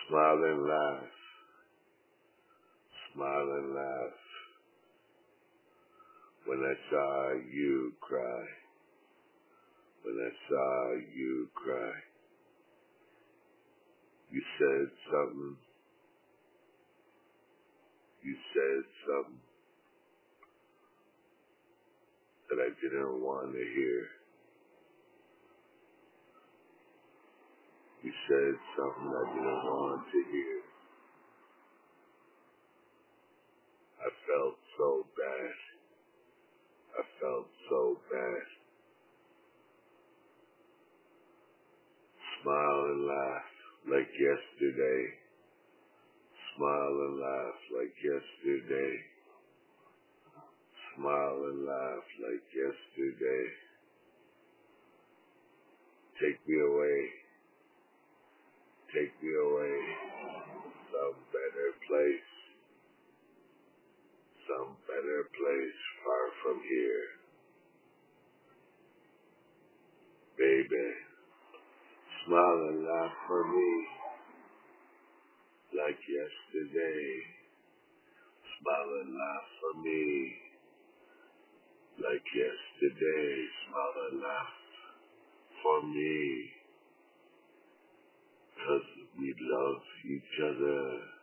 Smile and laugh. Smile and laugh. When I saw you cry. When I saw you cry. You said something. You said something that I didn't want to hear. You said something I didn't want to hear. I felt so bad. I felt so bad. Smile and laugh like yesterday. Smile and laugh like yesterday. Smile and laugh like yesterday. Take me away. Take me away. Some better place. Some better place far from here. Baby, smile and laugh for me like yesterday. Smile and laugh for me like yesterday. Smile and laugh for me 'cause we love each other.